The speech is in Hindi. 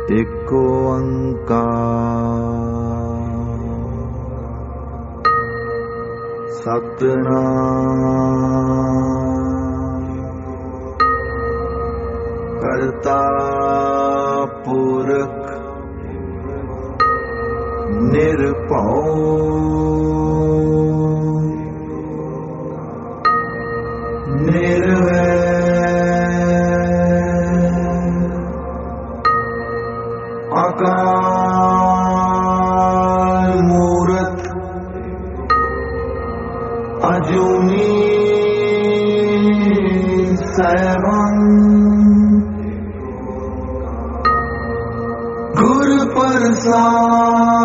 एक ओंकार सतनाम करता पुरख निर्भय निर्वैर अकाल मूरत अजूनी सैभं गुरु प्रसाद